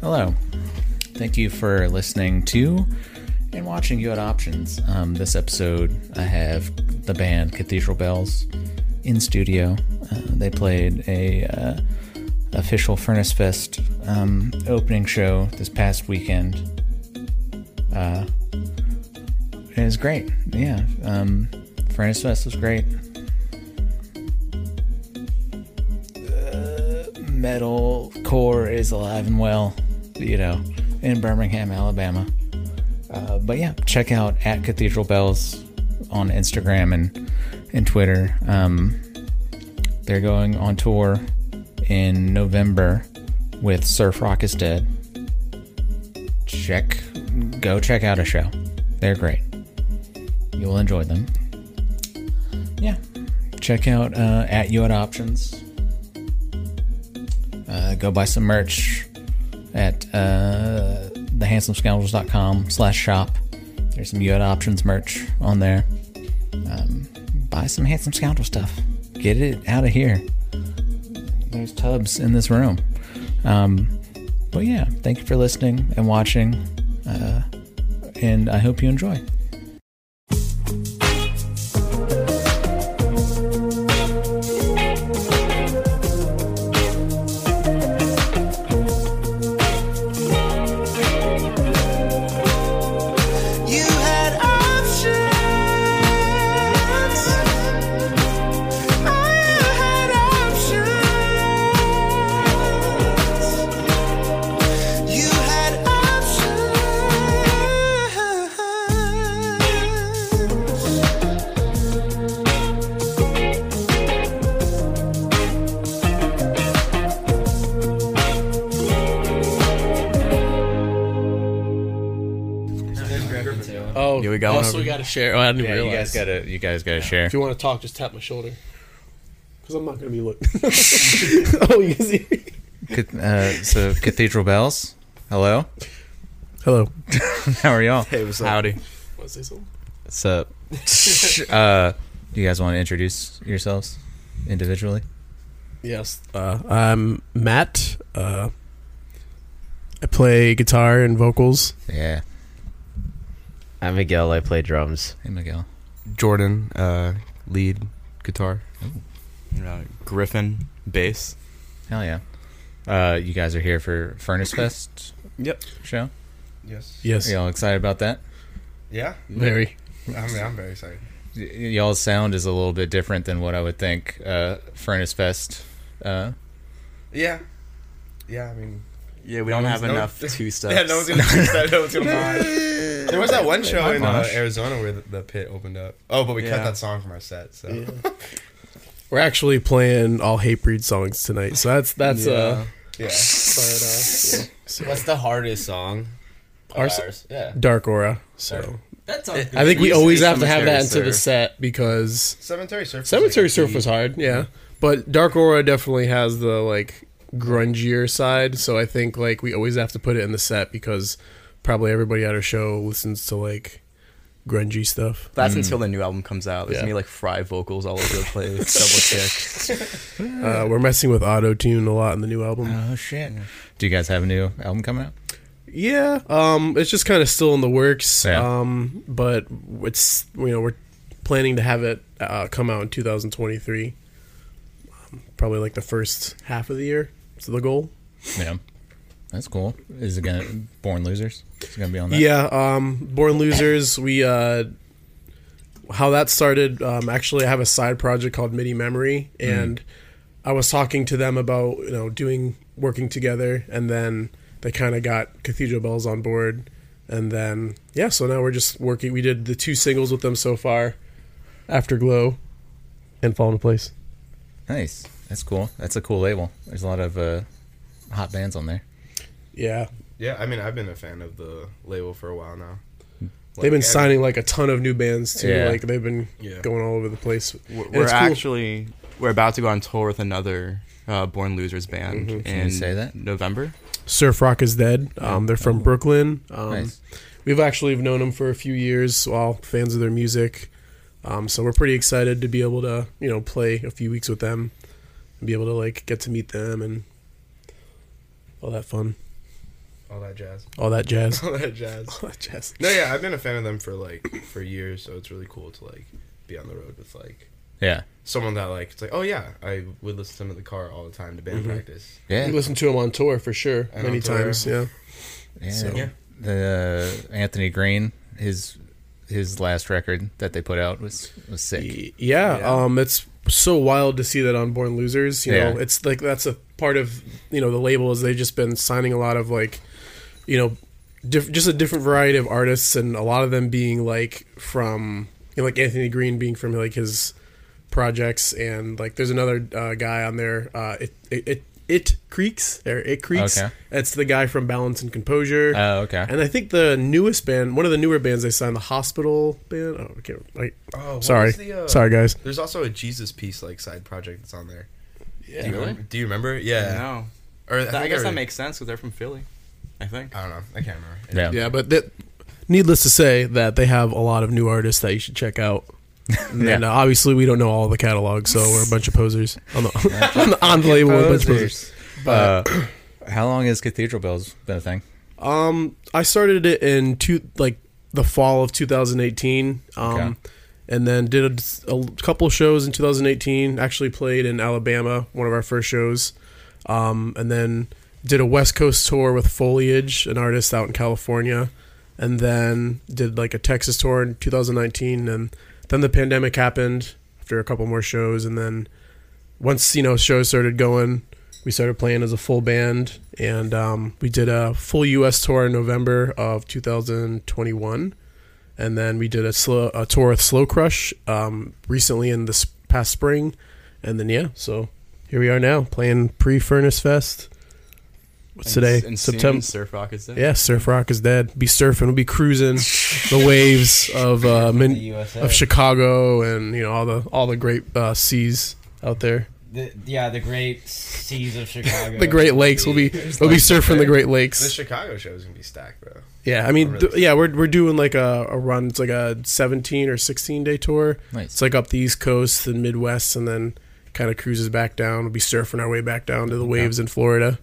Hello. Thank you for listening to and watching You Had Options. This episode, I have the band Cathedral Bells in studio. They played a official Furnace Fest opening show this past weekend. It was great. Yeah. Furnace Fest was great. Metal core is alive and well, in Birmingham, Alabama. But yeah, check out at Cathedral Bells on Instagram and Twitter. They're going on tour in November with Surf Rock is Dead. Go check out a show. They're great. You'll enjoy them. Yeah. Check out at You Had Options. Go buy some merch at thehandsomescoundrels.com/shop. There's some You Had Options merch on there. Buy some Handsome Scoundrel stuff. Get it out of here. There's tubs in this room. But yeah, thank you for listening and watching. And I hope you enjoy. We got to share. Oh, I didn't realize. You guys gotta share. If you want to talk, just tap my shoulder. Because I'm not going to be looking. Oh, you can see me. So, Cathedral Bells, hello. Hello. How are y'all? Hey, what's up? Howdy. Want to say something? What's up? Do you guys want to introduce yourselves individually? Yes. I'm Matt. I play guitar and vocals. Yeah. I'm Miguel. I play drums. Hey, Miguel. Jordan, lead guitar. Griffin, bass. Hell yeah. You guys are here for Furnace Fest show? Yes. Are y'all excited about that? Yeah. Very. I'm very excited. Y'all's sound is a little bit different than what I would think Furnace Fest. Yeah. Yeah, I mean... Yeah, we don't have enough two-steps. Yeah, no one's going to two-step. No one's going to mind. There was that one show in Arizona where the pit opened up. Oh, but we cut that song from our set, so... Yeah. We're actually playing all Hatebreed songs tonight, so that's yeah. But, So what's the hardest song? Ours? Yeah. Dark Aura. So That's I think we always have to have that into the set because Cemetery Surf. Cemetery Surf was hard, yeah. But Dark Aura definitely has the like grungier side, so I think like we always have to put it in the set because probably everybody at our show listens to like grungy stuff. That's until the new album comes out. There's Yeah. gonna be like Fry vocals all over the place. Double kick. We're messing with auto-tune a lot in the new album. Oh, shit. Do you guys have a new album coming out? Yeah, it's just kind of still in the works. Yeah. But it's we're planning to have it come out in 2023. Probably like the first half of the year. That's the goal. Yeah. That's cool. Is it gonna Born Losers? Is it gonna be on that? Yeah, Born Losers. We how that started. Actually, I have a side project called MIDI Memory, and I was talking to them about working together, and then they kind of got Cathedral Bells on board, and then so now we're just working. We did the 2 singles with them so far, Afterglow, and Fall Into Place. Nice. That's cool. That's a cool label. There's a lot of hot bands on there. Yeah. Yeah, I mean, I've been a fan of the label for a while now. They've been signing like a ton of new bands too. Yeah. Like they've been going all over the place. We're about to go on tour with another Born Losers band in say that? November. Surf Rock is Dead. They're from Brooklyn. Nice. We've actually known them for a few years, all fans of their music. So we're pretty excited to be able to, play a few weeks with them and be able to like get to meet them and all that fun. All that jazz. All that jazz. All that jazz. All that jazz. No, yeah, I've been a fan of them for years, so it's really cool to like be on the road with like Yeah. someone that like it's like, oh yeah, I would listen to them in the car all the time to band practice. Yeah. You listen to him on tour for sure, And many on tour. times. Yeah. Yeah. So- The Anthony Green, his last record that they put out was sick. Yeah. It's so wild to see that on Born Losers. You know, Yeah. it's like that's a part of the label is they've just been signing a lot of like, just a different variety of artists, and a lot of them being like from like Anthony Green being from like his projects, and like there's another guy on there. It Creaks. Okay. It's the guy from Balance and Composure. Oh, okay. And I think the newest band, one of the newer bands they signed, the Hospital band. Oh, I can't. Oh, what Sorry, was the, sorry guys. There's also a Jesus Piece like side project that's on there. Yeah. Do you remember? Yeah. No. Or I guess that makes sense because they're from Philly. I think. I don't know. I can't remember. Yeah. Yeah, but needless to say that they have a lot of new artists that you should check out. And obviously we don't know all the catalog, so we're a bunch of posers on the label. We're a bunch of posers. But How long has Cathedral Bells been a thing? I started it in the fall of 2018, Okay. and then did a couple shows in 2018. Actually played in Alabama, one of our first shows, and then did a West Coast tour with Foliage, an artist out in California, and then did like a Texas tour in 2019, and then the pandemic happened after a couple more shows, and then once shows started going, we started playing as a full band, and we did a full U.S. tour in November of 2021, and then we did a tour with Slow Crush recently in this past spring, and then so here we are now playing pre-Furnace Fest. What's today? And September. Surf Rock is dead. Yeah, Surf Rock is dead. Be surfing. We'll be cruising the waves of USA. of Chicago, and all the great seas out there. The great seas of Chicago. The Great Lakes. We'll be surfing the Great The Lakes. Chicago show is gonna be stacked, bro. Yeah, I mean, we're doing like a run. It's like a 17 or 16 day tour. Nice. It's like up the East Coast and Midwest, and then kind of cruises back down. We'll be surfing our way back down to the waves in Florida.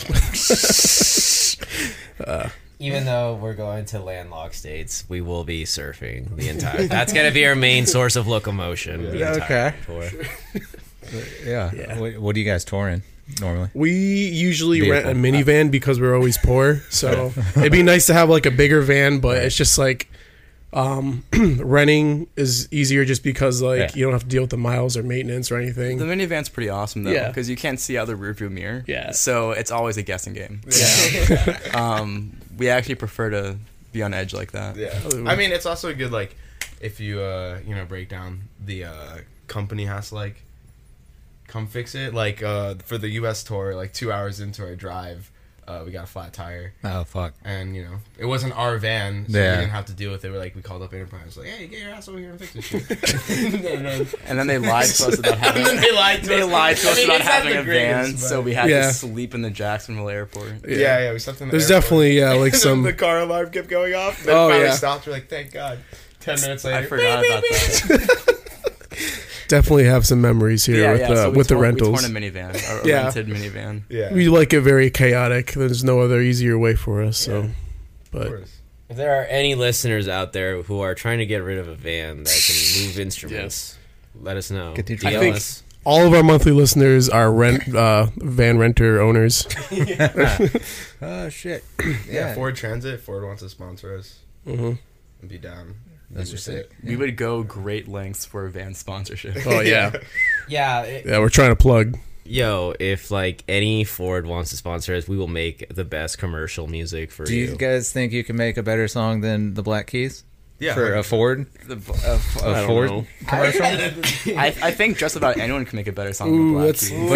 Even though we're going to landlocked states, we will be surfing the entire. That's gonna be our main source of locomotion. The entire tour. Yeah. What do you guys tour in normally? We usually Vehicle. rent a minivan because we're always poor. So it'd be nice to have like a bigger van, but it's just like renting is easier just because you don't have to deal with the miles or maintenance or anything. The minivan's pretty awesome though, Yeah. because you can't see out the rearview mirror. Yeah. So it's always a guessing game. Yeah. We actually prefer to be on edge like that. Yeah. I mean, it's also good like if you break down the company has to like come fix it. Like for the U.S. tour, like 2 hours into our drive, we got a flat tire. Oh, fuck. And, it wasn't our van, so Yeah. we didn't have to deal with it. We called up Enterprise, like, hey, get your ass over here and fix this shit. And then they lied to us about having. And then they lied to us. about it's not having the a van, greatest, so but- we had Yeah. to sleep in the Jacksonville airport. Yeah, we slept in the There's airport. definitely like And some. then the car alarm kept going off. Then Oh, finally yeah. stopped. We're like, thank God. 10 minutes later. I forgot about that. Definitely have some memories here so we with the torn- rentals. We torn a minivan, a Yeah. rented minivan. Yeah. We like it very chaotic. There's no other easier way for us. So, Of but course. If there are any listeners out there who are trying to get rid of a van that can move instruments, let us know. Cathedral DL Bells. us. all of our monthly listeners are van renter owners. Oh, shit. Yeah, Ford Transit. Ford wants to sponsor us. Mm-hmm. And be down. That's just it. We would go great lengths for a van sponsorship. Oh yeah, Yeah, yeah. We're trying to plug. yo, if any Ford wants to sponsor us, we will make the best commercial music for Do you guys think you can make a better song than the Black Keys? Yeah. For a Ford? The- A Ford know. commercial? I think just about anyone can make a better song than Ooh, Black that's Keys.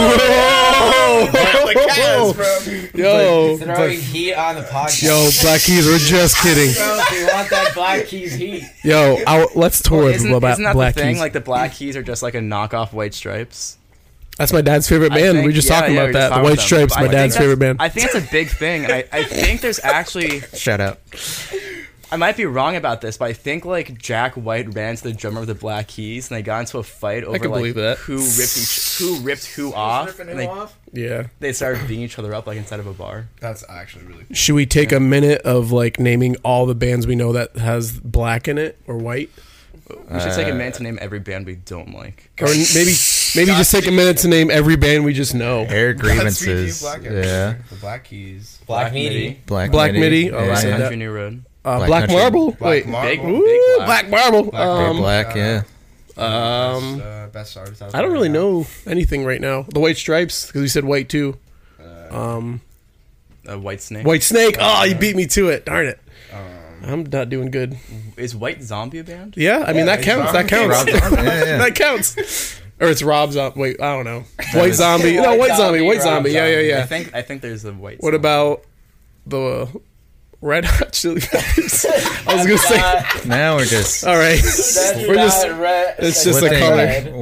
yo, throwing heat on the podcast? yo, Black Keys. We're just kidding. Bro, we want that Black Keys heat. Yo, let's tour with Isn't that Black the thing? Keys. Like the Black Keys are just like a knockoff White Stripes. That's my dad's favorite I band. think- We were just yeah, talking yeah, about we that. just The talked White about them. Stripes, But my I dad's think favorite band. I think it's a big thing. I think there's actually Shout out. I might be wrong about this, but I think like Jack White ran to the drummer of the Black Keys, and they got into a fight over can like believe that. who ripped who off, and Yeah. they started beating each other up like inside of a bar. That's actually really cool. Should we take a minute of like naming all the bands we know that has black in it or white? We should take a minute to name every band we don't like. Or maybe just take a minute to name every band we just know. Air Grievances. grievances. Yeah. The Black Keys. Black Midi. Black Midi. Oh, I Yeah, said yeah. that. Country New Road. Black Country. Marble. Black Wait. Marble. Big Ooh, Black. Black Marble. Big Black, yeah. Best artist out I don't there really right know anything right now. The White Stripes, because you said white too. White Snake. White Snake. Oh, you beat me to it. Darn it. I'm not doing good. Is White Zombie a band? Yeah, I mean that counts. That counts. Rob Zombie, yeah. That counts. Or it's Rob Zombie. Wait, I don't know. White Zombie. No, White Zombie. White Zombie. Yeah, yeah, yeah. I think there's a White. What Zombie. about the Red Hot Chili Peppers? I was gonna say. Now we're just All right, we're just. It's just a slipping- color.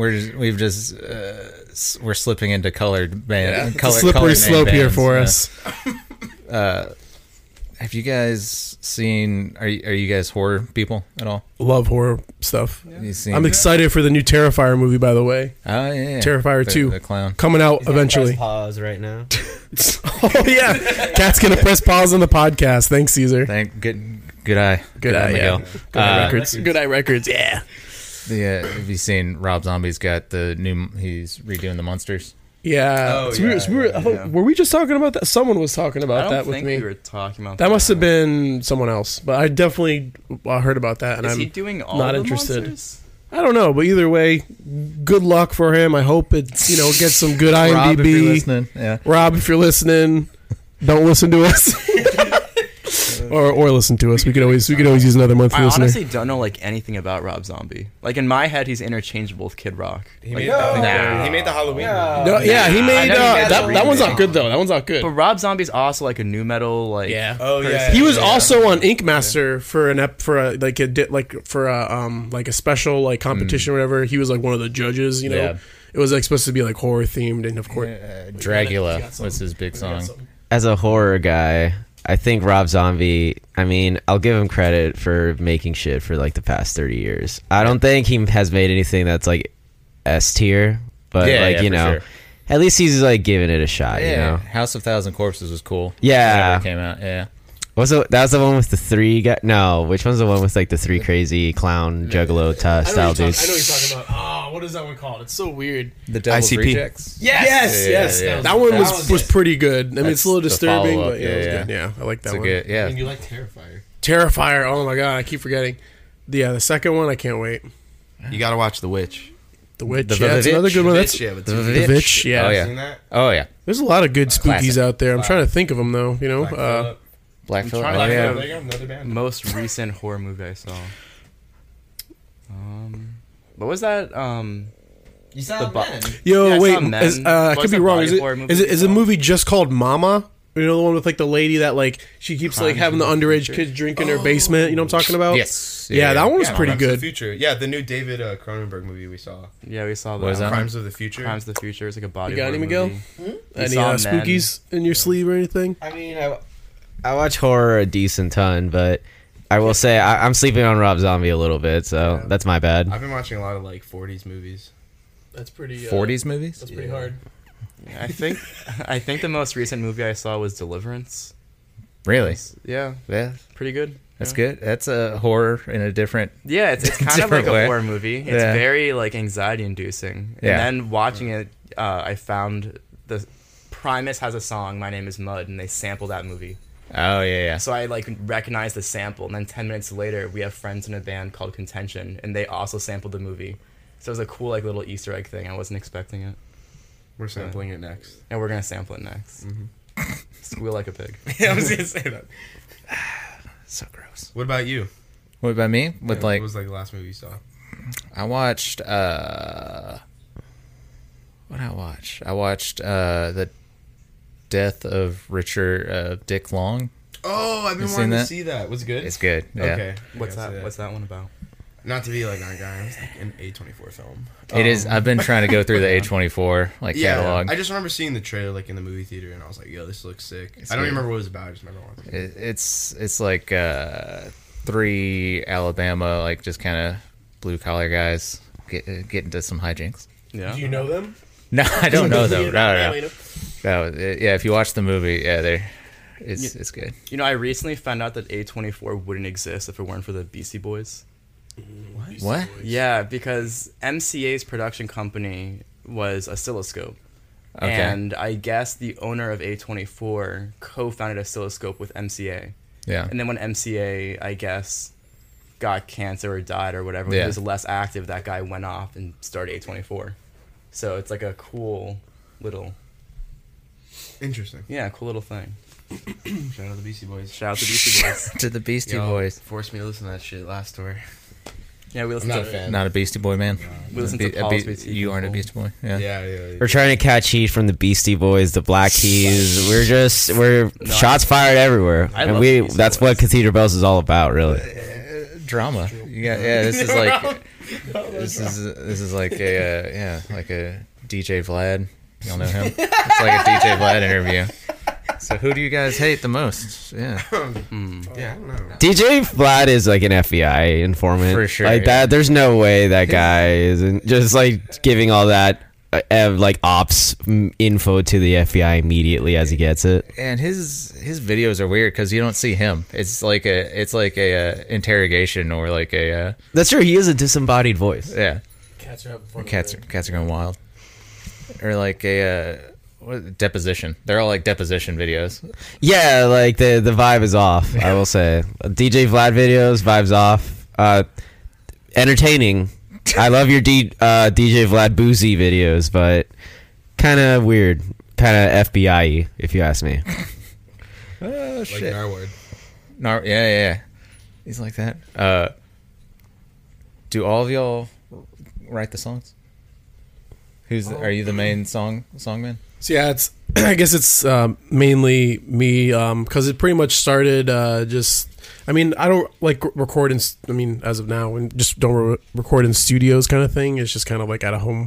We're slipping into colored band. It's a Color, slippery colored name slope here bands, for yeah. us. Have you guys seen? Are you guys horror people at all? Love horror stuff. You seen? I'm excited for the new Terrifier movie. By the way, Oh yeah, Terrifier 2. the clown. coming out eventually. Pause right now. Oh yeah, Cat's gonna press pause on the podcast. Thanks, Caesar. Good eye. Good eye, Miguel. yeah. Good Eye Records. Good Eye Records. Yeah. Have you seen Rob Zombie's got the new? He's redoing the Monsters. Yeah. Oh, So I thought- were we just talking about that? Someone was talking I about don't that with think me. we were talking about That must have been someone else, but I definitely heard about that, and Is I'm he doing all not the interested. monsters? I don't know, but either way, good luck for him. I hope it gets some good Rob, if you're IMDb. listening, yeah. Rob, if you're listening, don't listen to us. or listen to us. We could always use another monthly I listener. honestly don't know like anything about Rob Zombie. Like in my head, he's interchangeable with Kid Rock. He Like, made he made the Halloween. movie. No, yeah, he made I know he made that one's remake. not good though. That one's not good. but Rob Zombie's also like a new metal like. Yeah. Oh yeah. He was yeah. also on Ink Master for a special like competition or whatever. He was like one of the judges. You know, Yeah. it was like supposed to be like horror themed, and of course, Dragula was his big song. As a horror guy, I think Rob Zombie, I mean, I'll give him credit for making shit for like the past 30 years. I don't think he has made anything that's like S tier, but you for know, sure. at least he's like giving it a shot, Yeah, you know? House of Thousand Corpses was cool. Yeah. Whenever it came out. Yeah, That was the one with the three guy? No, which one's the one with like the three crazy clown juggalo style dudes? I know what you're talking about. Oh, what is that one called? It's so weird. the Devil's ICP. Rejects. Yes. yeah. That one That was was pretty good. I mean, it's That's a little the disturbing, follow-up, but yeah, it was yeah, good. Yeah, I like that It's a one. good, yeah. you like Terrifier. Terrifier. Oh my god, I keep forgetting. Yeah, the second one, I can't wait. You gotta watch The Witch. The Witch. The Yeah, that's another good one. That's yeah, with The two The Vitch. Vitch. Yeah. Oh yeah. Seen that? Oh yeah. There's a lot of good spookies Classic. out there. I'm trying to think of them though. You know, Black Phillip. Black Phillip. trying Oh to yeah. think There you go, another band. Most recent horror movie I saw. What was that? You saw The the bo- men. yo, Yeah, I wait. saw Men. I What could was be that wrong. body Is it horror movie is it you is a saw? movie just called Mama? You know the one with like the lady that like she keeps like Crimes having the of the underage Future? kids drink in her basement. You know what I'm talking about? Yes. Yeah, that one was Yeah, pretty Crimes of the good. Future. Yeah, the new David Cronenberg movie we saw. Yeah, we saw that. What is that? Crimes of the Future. Crimes of the Future. It's like a body. You got horror any, Miguel? movie. Any saw Men. spookies in your sleeve or anything? I mean, I watch horror a decent ton, but I will say I'm sleeping on Rob Zombie a little bit, so Yeah. that's my bad. I've been watching a lot of like 40s movies. That's pretty. 40s movies. That's pretty hard. I think the most recent movie I saw was Deliverance. Really? Yeah, Yeah. pretty good. That's Yeah. good. That's a horror in a different. Yeah, it's kind of Different like way. a horror movie. It's Yeah. very like anxiety inducing. And Yeah. then watching it, I found the Primus has a song, My Name Is Mud, and they sample that movie. Oh yeah, So I like recognized the sample, and then 10 minutes later, we have friends in a band called Contention, and they also sampled the movie. So it was a cool like little Easter egg thing. I wasn't expecting it, We're sampling it next. and we're gonna sample it next. Squeal like a pig. Yeah, I was gonna say that. So gross. What about you? What about me? With Yeah, like, what was like the last movie you saw? I watched. What I watched? I watched the death of Richard Dick Long. Oh, I've been You wanting seen to that? see that. Was it good? It's good. Yeah. Okay. What's I gotta that? see What's that one about? Not to be like that guy. It's like an A24 film. It is. I've been trying to go through the A24 like catalog. I just remember seeing the trailer like in the movie theater, and I was like, "Yo, this looks sick." It's I don't good. even remember what it was about. I just remember watching it. It's like three Alabama, like just kind of blue collar guys get into some hijinks. Yeah. Do you know them? No, I don't know them. No. You know? No, yeah, if you watch the movie, yeah, it's good. You know, I recently found out that A24 wouldn't exist if it weren't for the Beastie Boys. What? Yeah, because MCA's production company was Oscilloscope. Okay. And I guess the owner of A24 co-founded Oscilloscope with MCA. Yeah. And then when MCA, I guess, got cancer or died or whatever, Yeah. he was less active, that guy went off and started A24. So it's like a cool little, Interesting. yeah, cool little thing. Shout out to the Beastie Boys. Shout out to Beastie Boys. To the Beastie Y'all Boys. forced me to listen to that shit last tour. Yeah, we I'm listened not a to fan. Not a Beastie Boy man. We listened to Paul's Boutique You aren't a in Beastie Boy. Yeah. Yeah. We're trying to catch heat from the Beastie Boys, the Black Keys. We're shots fired everywhere, I and love the Beastie that's Boys. what Cathedral Bells is all about, really. Drama. This is like this is like a like a DJ Vlad. Y'all know him. It's like a DJ Vlad interview. So who do you guys hate the most? Yeah. Yeah, I don't know. DJ Vlad is like an FBI informant, For sure, Like yeah. that, there's no way that guy isn't just like giving all that like ops info to the FBI immediately as he gets it. And his videos are weird because you don't see him. It's like a interrogation or like a That's true. He is a disembodied voice. yeah. Cats are having fun. Cats are going wild. Or like a deposition. They're all like deposition videos. Yeah, like the vibe is off. I will say, DJ Vlad videos, vibes off. Entertaining. I love your DJ Vlad boozy videos, but kind of weird, kind of FBI-y, if you ask me. Oh Like shit. Narwhal. Yeah. He's like that. Do all of y'all write the songs? Are you the main songman? So yeah, it's I guess it's mainly me because it pretty much started just. I mean, I don't like record in. I mean, as of now, and just don't record in studios, kind of thing. It's just kind of like at home,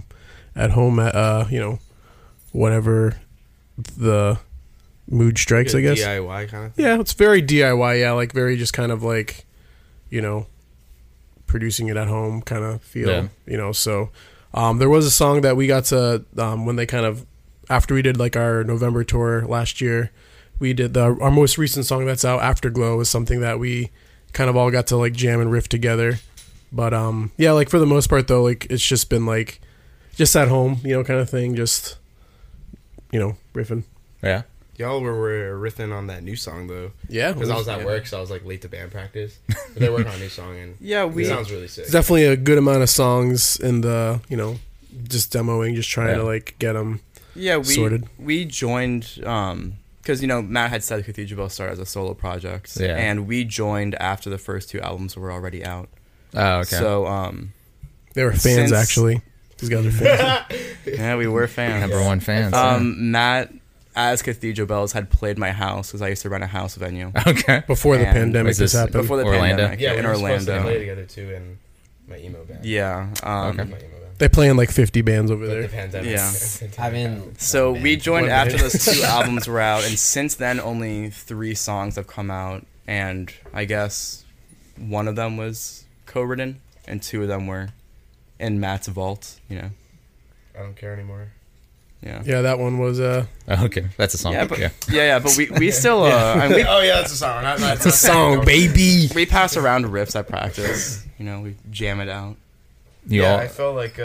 whatever the mood strikes. I guess. DIY kind of thing. Yeah, it's very DIY. Yeah, like very just kind of like, producing it at home kind of feel. Yeah. So there was a song that we got to when they kind of after we did like our November tour last year, we did our most recent song that's out, Afterglow, is something that we kind of all got to like jam and riff together. But yeah, like for the most part though, like it's just been like just at home, kind of thing, just riffing. Yeah. Y'all were riffing on that new song though. Yeah, Because I was at work, so I was like late to band practice. But they're working on a new song, and Yeah, it sounds really sick. There's definitely a good amount of songs in the just demoing, just trying to like get them. Yeah, sorted. we joined because Matt had said Cathedral Bells started as a solo project, Yeah. and we joined after the first two albums were already out. Oh, okay. So They were fans Since- actually. These guys are fans. yeah, we were fans. Number one fans. Matt, as Cathedral Bells, had played my house because I used to run a house venue Okay. Before the And- pandemic Was this just happened. before the Orlando? pandemic. Yeah, in we were supposed to play Orlando. together too in my emo band. Yeah. Okay. My emo band. They play in like 50 bands over But the there. pandemic. Yeah. I mean, So we joined One after minute. those two albums were out, and since then only 3 songs have come out, and I guess one of them was co-written, and 2 of them were in Matt's vault. I don't care anymore. Yeah. Yeah, that one was Okay. That's a song. Yeah, but we still and we Oh yeah, that's a song. it's a song, baby. we pass around riffs at practice. We jam it out. You yeah, all. I felt like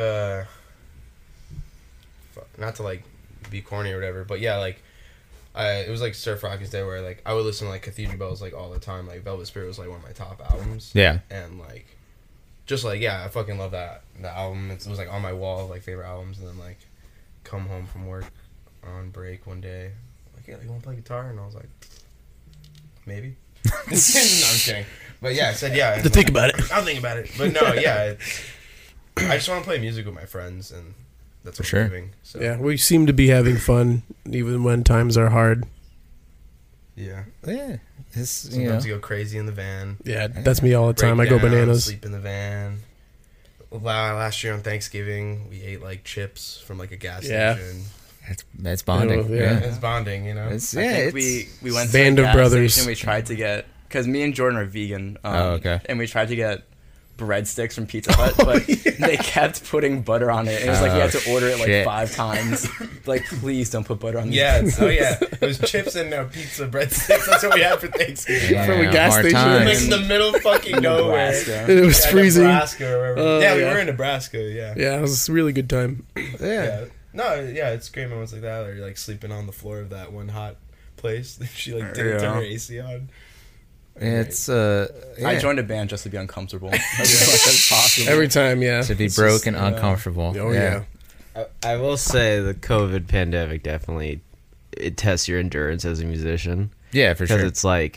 not to like be corny or whatever, but yeah, like it was like Surf Rockets Day where like I would listen to like Cathedral Bells like all the time. Like Velvet Spirit was like one of my top albums. Yeah. And like just like I fucking love the album. It was like on my wall of like favorite albums, and then like come home from work on break one day, like you want to play guitar, and I was like maybe. No, I'm kidding. But yeah, I said yeah. and, To think about it. I'll think about it. But no, yeah. I just want to play music with my friends, and that's what For sure. I'm doing. So Yeah, we seem to be having fun even when times are hard. yeah. Yeah. It's, Sometimes you go crazy in the van. Yeah, that's me all the time. break I go down, bananas. Sleep in the van. Last year on Thanksgiving, we ate like chips from like a gas Yeah. station. That's bonding. Yeah. Yeah. It's bonding, It's, I yeah. think It's, we went Band to of the gas brothers. station. We tried to get because me and Jordan are vegan. Okay. And we tried to get breadsticks from Pizza Hut, but they kept putting butter on it. And it was like you had to order it like shit. 5 times. Like, please don't put butter on these. Yeah, it was chips and pizza breadsticks. That's what we had for Thanksgiving. Yeah, From a gas hard station. times. Like in the middle of fucking nowhere. Nebraska. It was freezing. Nebraska or wherever. Yeah, we yeah. were in Nebraska. Yeah. Yeah, it was a really good time. Yeah. No, yeah, it's great moments like that. Or like sleeping on the floor of that one hot place. She like didn't turn her AC on. It's I yeah. joined a band just to be uncomfortable. As much as possible. Every time, yeah. to be It's broke just, and uncomfortable. Oh, yeah. I will say the COVID pandemic definitely it tests your endurance as a musician. Yeah, for Because sure. it's like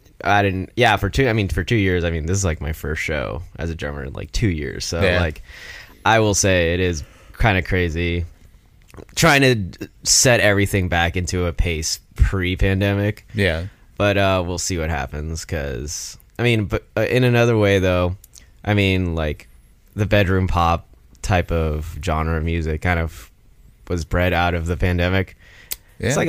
for 2 years, this is like my first show as a drummer in like 2 years. So Yeah. like I will say it is kind of crazy trying to set everything back into a pace pre-pandemic. Yeah. But we'll see what happens because but in another way though, like the bedroom pop type of genre of music kind of was bred out of the pandemic. Yeah. It's like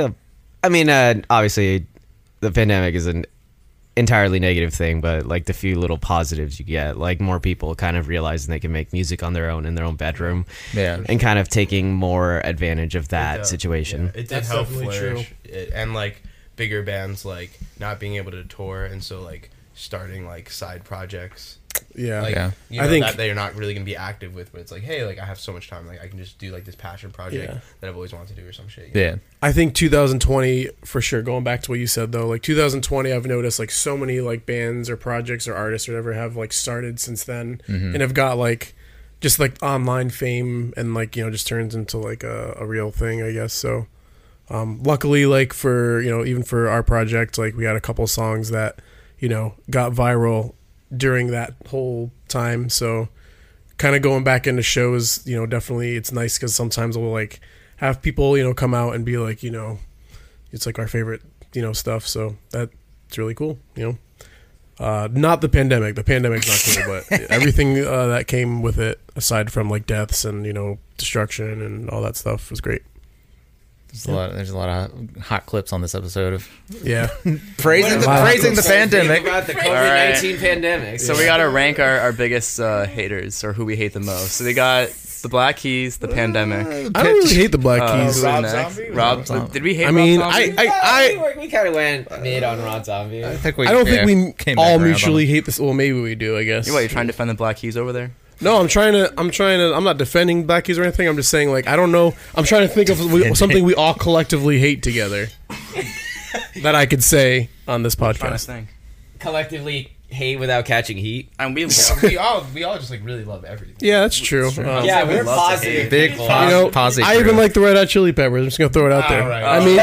obviously the pandemic is an entirely negative thing, but like the few little positives you get, like more people kind of realizing they can make music on their own in their own bedroom Yeah. and kind of taking more advantage of that situation. Yeah, it did That's help definitely flourish. And like bigger bands like not being able to tour and so like starting like side projects. Yeah. Like Yeah. you know, I think- that they're not really gonna be active with, but it's like, hey, like I have so much time, like I can just do like this passion project Yeah. that I've always wanted to do or some shit. you know? Yeah. I think 2020 for sure. Going back to what you said though, like 2020, I've noticed like so many like bands or projects or artists or whatever have like started since then and have got like just like online fame and like just turns into like a real thing, I guess. So luckily, like for even for our project, like we had a couple songs that got viral during that whole time. So kind of going back into shows, definitely it's nice because sometimes we'll like have people come out and be like it's like our favorite stuff. So that's really cool. Not the pandemic's not cool, but everything that came with it aside from like deaths and destruction and all that stuff was great. There's a lot of hot clips on this episode of Yeah. praising the pandemic. About the COVID-19 pandemic. So we gotta rank our biggest haters or who we hate the most. So we got the Black Keys, the pandemic. I don't really hate the Black Keys. who was Rob next? Zombie? Rob. Zombie. Did we hate? I mean, Rob Zombie? we kind of went mid on Rod Zombie. I think we. I don't think we came all back around on mutually it. hate this. Well, maybe we do. I guess. What, you're trying to defend the Black Keys over there? No, I'm trying to. I'm not defending Black Keys or anything. I'm just saying, like, I don't know. I'm trying to think of something we all collectively hate together that I could say on this Trying to podcast. think. Collectively hate without catching heat. And we we all just like really love everything. Yeah, that's true. Yeah, we we're love to positive. hate. Big people. positive. I even like the Red Hot Chili Peppers. I'm just gonna throw it out there. All right. I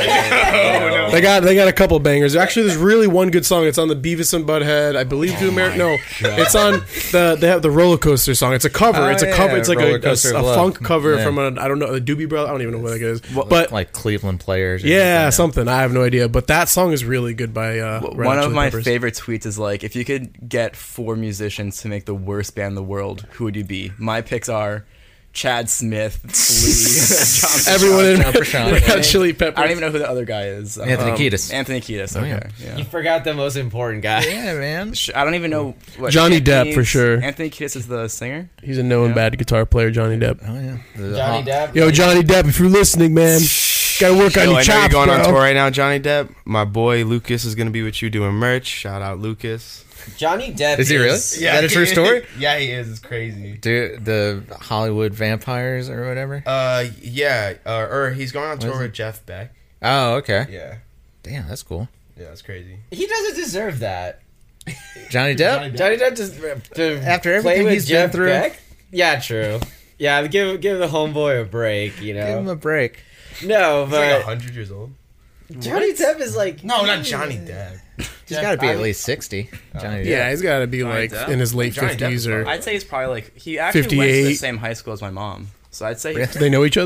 mean, they got a couple bangers. Actually, there's really one good song. It's on the Beavis and Butthead, I believe. To America. No, it's on they have the Roller Coaster song. It's a cover. Oh, It's a yeah, cover. It's like Roller a Coaster of Love. funk cover Yeah. from I don't know, the Doobie Brothers. I don't even know who that guy is. But like Cleveland players. or yeah, something. something. I have no idea. But that song is really good by Red Hot One of Chili my Peppers. favorite tweets is like, if you could get 4 musicians to make the worst band in the world, who would you be? My picks are Chad Smith, Flea, John Everyone in John Frusciante. Red Hot Chili Peppers. I don't even know who the other guy is. Anthony Kiedis. Anthony Kiedis. Oh, Okay. yeah. Yeah. forgot the most important guy. Yeah, man. I don't even know what Johnny Anthony- Depp, for sure. Anthony Kiedis is the singer. He's a known bad guitar player, Johnny Depp. Oh yeah. Johnny Depp. Yo, Johnny Depp, if you're listening, man, gotta work on Yo, your I know chops, you're going bro. on tour right now, Johnny Depp. My boy Lucas is gonna be with you doing merch. Shout out Lucas. Johnny Depp. Is he really? Is that a true story? Yeah, he is. It's crazy. Dude, the Hollywood vampires or whatever. Yeah. Or he's going on tour is it? with Jeff Beck. Oh, okay. Yeah. Damn, that's cool. Yeah, it's crazy. He doesn't deserve that. Johnny Depp. Johnny Depp just to After play everything with he's Jeff been through. Beck? Yeah, true. Yeah, give the homeboy a break. You Give him know. a break. No, He's like but 100 years old. Johnny Depp is like No, not Johnny Depp. He's got to be at least 60. Johnny Depp. Yeah, he's gotta be like Depp? in his late Johnny Depp 50s is or. I'd say he's probably like, he actually went to the 58. same high school as my mom. So I'd say Do they know each other?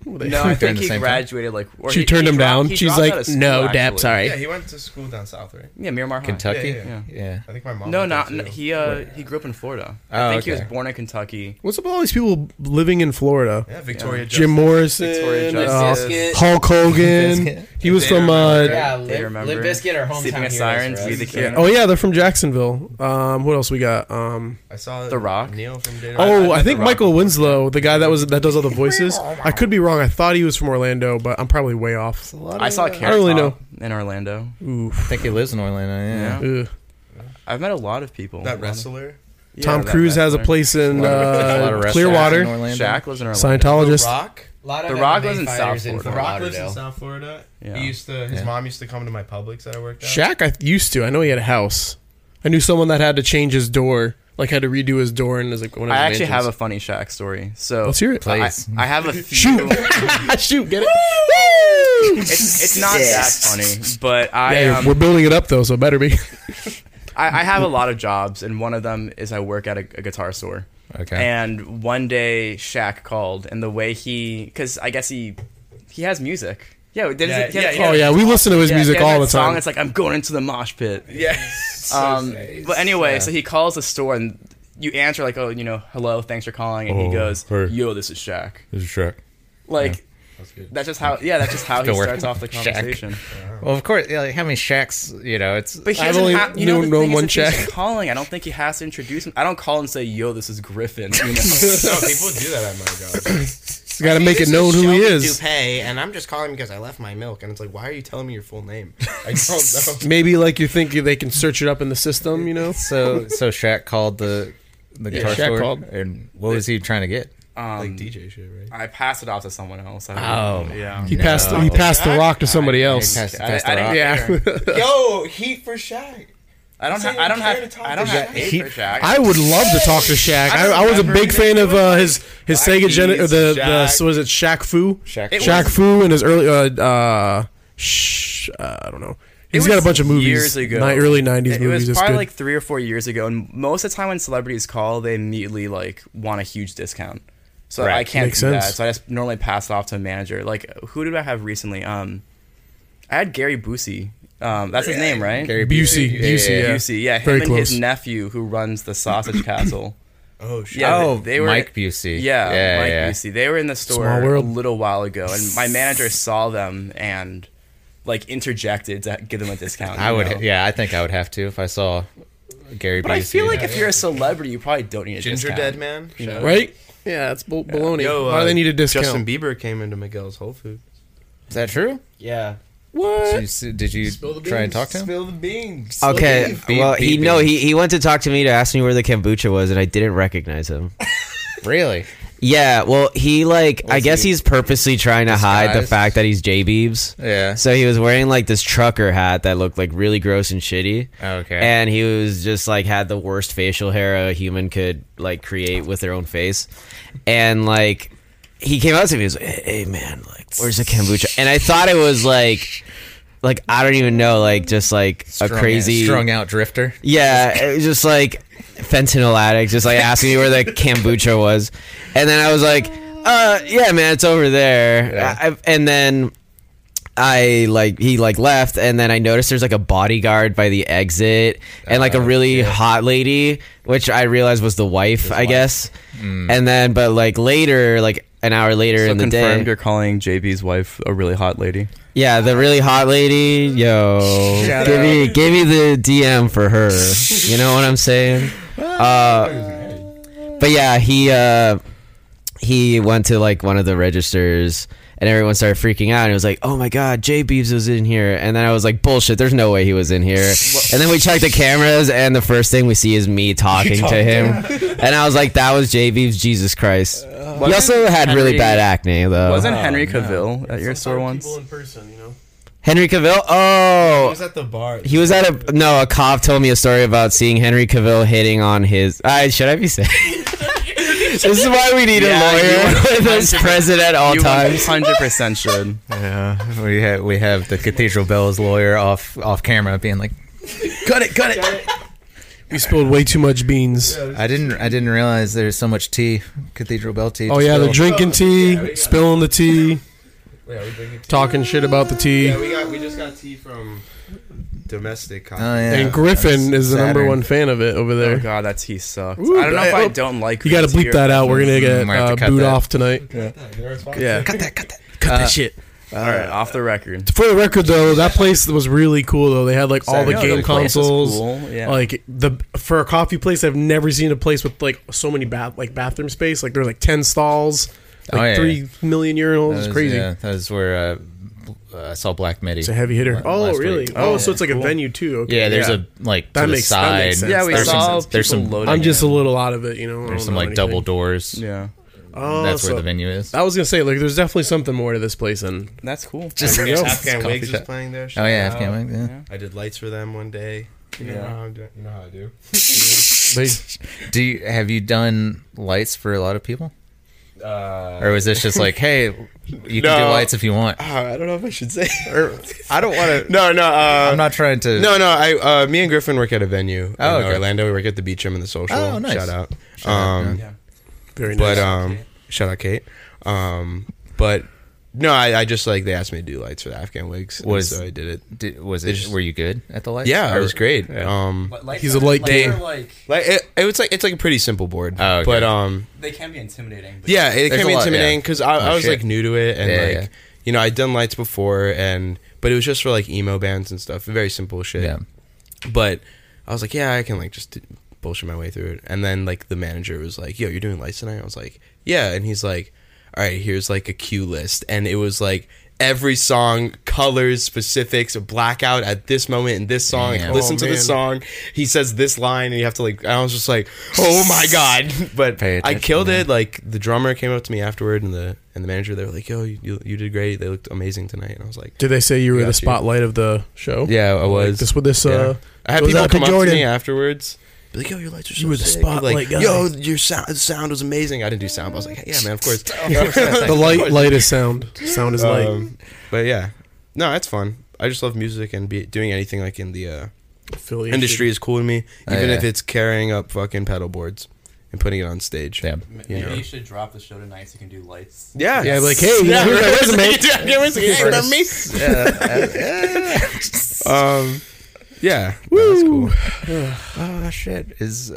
No, I During think the he same time? graduated like. Or She he- turned he him dropped- down. he She's dropped out like, of school, no, actually. Dap, sorry. Yeah, he went to school down south, right? Yeah, Miramar High. Kentucky. Yeah. Yeah. I think my mom. No, went there, not too. he grew up in Florida. Oh, I think he was okay. born in Kentucky. What's up with all these people living in Florida? Yeah, Victoria. Jim Justice. Morrison, Victoria Justice. Hulk Hogan. Biscuit. He was They from. remember Yeah, They remember. Limp Bizkit are hometown Sleeping with heroes Sirens, for We us. the Kid. Oh yeah, they're from Jacksonville. What else we got? I saw The Rock. Neil from Data. Oh, I I think The Rock. Michael Winslow, the guy that does all the voices. I could be wrong. I thought he was from Orlando, but I'm probably way off. I saw Carrot don't really Top in Orlando. Ooh. I think he lives in Orlando. Yeah. Ugh. I've met a lot of people. that wrestler. Yeah, Tom that Cruise has a wrestler. place in A lot of restaurants in Clearwater. Orlando. Shaq lives in Orlando. The Scientologist. Rock. The Rock lives in South in Florida. The Fort Rock lives in Lauderdale. South Florida. Yeah. He used to. His mom used to come to my Publix that I worked at. Shaq, I used to. I know he had a house. I knew someone that had to change his door, like had to redo his door, and was like one of I his actually have a mansions. funny Shaq story. So Let's hear it. Please. I have a few. Shoot, get it. It's not that funny, but Yeah, we're building it up though, so it better be. I have a lot of jobs, and one of them is I work at a guitar store. Okay. And one day Shaq called, and the way because I guess he has music. Yeah, Oh yeah, we listen to his music all the Song, time. it's like I'm going into the mosh pit. Yes. But anyway, so he calls the store, and you answer like, oh, hello, thanks for calling, and he goes, hey. yo, this is Shaq. This is Shaq. Like, That's good. that's just how he Still starts working. off the Shaq. conversation. Well, of course, like, how many Shaqs? It's But he I've doesn't only have, known the thing one is, if he's Shaq. calling, I don't think he has to introduce him. I don't call and say, yo, this is Griffin. No, people do that at my job. You got to make it known who he is. Dupay, and I'm just calling because I left my milk. And it's like, why are you telling me your full name? I don't know. Maybe like you think they can search it up in the system, so Shaq called the guitar Shaq store, called. and what was he trying to get? Like DJ shit, right? I passed it off to someone else. Oh. Yeah. He passed the rock to somebody else. Passed I the didn't rock. Yeah. Yo, heat for Shaq. I don't Saying have you care to talk to Shaq. hate for Shaq. I would love to talk to Shaq. I was a big fan of his Sega Keys, the Shaq. was it Shaq Fu? Shaq. Shaq Fu and his early I don't know. He's It got a was bunch of movies. years ago. Early 90s It movies. was It's probably good. like 3 or 4 years ago, and most of the time when celebrities call, they immediately like want a huge discount. So Right. I can't Makes do that. sense. So I just normally pass it off to a manager. Like, who did I have recently? I had Gary Busey. That's his name, right? Gary Busey. Busey, yeah. Busey. Yeah, him Very and close. his nephew who runs the Sausage Castle. Oh shit. Yeah, Oh, they were Mike Busey. Yeah, Mike yeah. Busey. They were in the store Small a world. little while ago, and my manager saw them and like interjected to give them a discount. I you would. know? Yeah, I think I would have to if I saw Gary But Busey. I feel like if you're a celebrity, you probably don't need a Ginger discount. Dead Man. You know? Right? Yeah, that's baloney. Yo, Why do they need a discount? Justin Bieber came into Miguel's Whole Foods. Is that true? Yeah. What? Did you try and talk to him? Spill the beans. Okay, Beep, well, beep, he went to talk to me to ask me where the kombucha was, and I didn't recognize him. Really? Yeah, well, I guess he's purposely trying to hide the Disguised? fact that he's J Beebs. Yeah. So he was wearing like this trucker hat that looked like really gross and shitty. Okay. And he was just like had the worst facial hair a human could like create with their own face. And like he came out to me, he was like, hey man, like where's the kombucha? And I thought it was like I don't even know, like just like a crazy strung out drifter. Yeah, it was just like fentanyl addict, just like asking me where the kombucha was, and then I was like, yeah, man, it's over there. Yeah. And then he left, and then I noticed there's like a bodyguard by the exit, and like a really hot lady, which I realized was the wife, I guess. And then, but like later, like an hour later So in the confirmed day, you're calling JB's wife a really hot lady. yeah, the really hot lady, yo, give me the DM for her. You know what I'm saying? But yeah, he went to like one of the registers, and everyone started freaking out. And it was like, "Oh my god, Jay Beebs was in here!" And then I was like, "Bullshit! There's no way he was in here." And then we checked the cameras, and the first thing we see is me talking to him. And I was like, "That was Jay Beebs. Jesus Christ!" He also had really Henry- bad acne, though. Wasn't Henry Cavill at your store once? People in person, Henry Cavill? He Oh, was at the bar. he was at a cop told me a story about seeing Henry Cavill hitting on his. Should I be saying? This is why we need a Yeah, lawyer with us present at all You times. 100% should. Yeah, we have the Cathedral Bells lawyer off camera being like, cut it. We spilled way too much beans. I didn't realize there's so much tea, Cathedral Bell tea. Oh to yeah, spill. the drinking tea, spilling the tea, Yeah, we drinking tea. talking shit about the tea. Yeah, we just got tea from Domestic Coffee. Oh, yeah. And Griffin is the number Saturn. one fan of it over Oh there. god, that tea sucks. Ooh, I don't know if I I hope- don't like. You got to green tea bleep that or out. We're gonna get Might have to cut booed that. off tonight. Yeah, Cut that. cut that shit. All right, off the record. For the record, though, that place was really cool. Though they had like all the Yeah, game the place was consoles. cool, yeah. Like for a coffee place, I've never seen a place with like so many bathroom space. Like there's like 10 stalls, like Oh, yeah, 3 million urinals. It's crazy. Yeah, that was where I saw Black Midi. It's a heavy hitter. Oh, last really? week. Oh, Oh, so it's like cool. a venue too. Okay. Yeah, there's Yeah. a like That to the makes side. sense. Yeah, we there's saw some, there's people some loading I'm just a in. little out of it, you know. I there's don't some know like anything. double doors. Yeah, Oh, That's where so the venue is. I was gonna say like there's definitely something more to this place than that's cool. Just There you go. Afghan Coffee Wigs was shop. playing there. Oh shout yeah, out. Afghan Wing, yeah. I did lights for them one day. You know Yeah. how I'm doing. You know how I do. Have you done lights for a lot of people, or was this just like, hey, you can do No. lights if you want? I don't know if I should say. I don't want to. No. I'm not trying to. No. I. Me and Griffin work at a venue in Oh, okay. Orlando. We work at the Beach Room and the Social. Oh, nice. Shout out. Yeah. very nice. But shout out Kate. But no, I just like they asked me to do lights for the Afghan Wigs, and Was- so I did it. Was it? just- Were you good at the lights? Yeah, Or- it was great. Yeah. He's a light game. Like it's like a pretty simple board. Oh, okay. But They can be intimidating. yeah, it There's can a be lot, intimidating yeah. because Oh, I was shit. like new to it, and Yeah, like yeah. you know I'd done lights before, but it was just for like emo bands and stuff, very simple shit. Yeah. But I was like, yeah, I can like just bullshit my way through it. And then like the manager was like, yo, you're doing lights tonight? I was like, yeah. And he's like, all right, here's like a cue list, and it was like every song, colors, specifics, a blackout at this moment in this song. Damn. Listen Oh, to the man. song. He says this line, and you have to like. I was just like, oh my god! But Pay I attention, killed man. it. Like the drummer came up to me afterward, and the manager, they were like, yo, you did great. They looked amazing tonight. And I was like, Did they say you were Got the you. spotlight of the show? yeah, I was. Like, this with this. Yeah. I had was people that come up Jordan? to me afterwards. Be like, yo, your lights are so You were the sick. spotlight like, guy. yo, your sound was amazing. I didn't do sound, but I was like, yeah, man, of course. The light is sound. Sound is light. But yeah, no, it's fun. I just love music, and doing anything like in the Affiliation. industry is cool to me, Oh, even yeah. if it's carrying up fucking pedal boards and putting it on stage. Yeah. You know. should drop the show tonight so you can do lights. Yeah, Yeah, like, hey, here's my resume. Hey, remember me? Yeah, no, that's cool. Oh shit! Is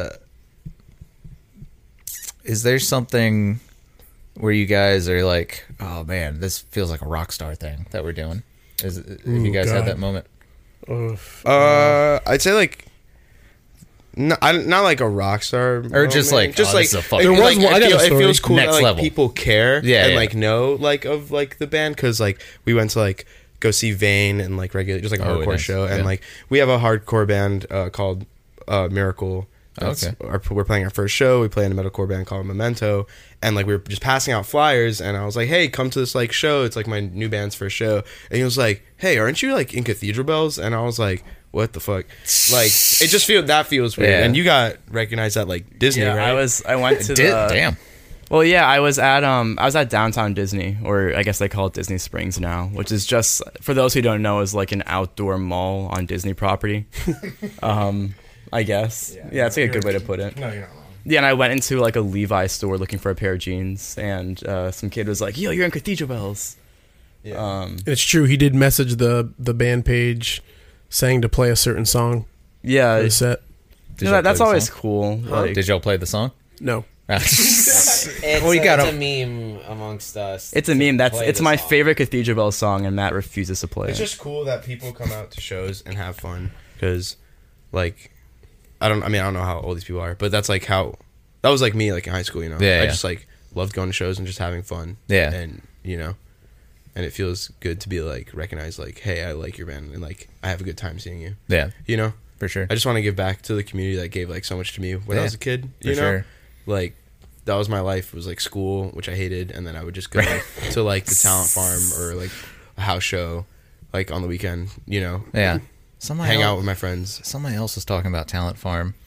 there something where you guys are like, oh man, this feels like a rock star thing that we're doing? Have you guys had God. that moment? I'd say like. No, not like a rock star, Or just moment. like, oh, this is a fucking- it, There was like, one- I got a it story. feels cool Next that like level. people care Yeah, and yeah. like know like of like the band because like we went to like go see Vane and like regular just like a Oh, hardcore nice. show and Yeah. like we have a hardcore band called Miracle. That's Okay. we're playing our first show. We play in a metalcore band called Memento, and like we were just passing out flyers, and I was like, "Hey, come to this like show. It's like my new band's first show." And he was like, "Hey, aren't you like in Cathedral Bells?" And I was like, "What the fuck?" Like it just feels weird. Yeah. And you got recognized at like Disney, Yeah, right? I went to the. Damn. Well, yeah, I was at downtown Disney, or I guess they call it Disney Springs now, which is just for those who don't know, is like an outdoor mall on Disney property. I guess. Yeah, it's like a good way to put it. No, you're not wrong. Yeah, and I went into like a Levi's store looking for a pair of jeans, and some kid was like, "Yo, you're in Cathedral Bells." Yeah. It's true. He did message the band page saying to play a certain song Yeah, for the set. Did no, y'all that's play the always song? cool. Like, Did y'all play the song? No. It's, Well, you gotta- it's a meme amongst us. it's a meme. Play It's the my song. favorite Cathedral Bells song, and Matt refuses to play It's it. just cool that people come out to shows and have fun because, like, I don't know how old these people are, but that's like how that was like me like in high school. You know, Yeah, I yeah. just like loved going to shows and just having fun. Yeah. and you know, and it feels good to be like recognized. Like, hey, I like your band, and like I have a good time seeing you. Yeah, You know, for sure. I just want to give back to the community that gave like so much to me when I Yeah, was a kid. For You know, sure. like that was my life. It was like school, which I hated, and then I would just go to like the talent farm or like a house show, like on the weekend. You know, Yeah. Somebody hang else, out with my friends. Somebody else was talking about Talent Farm.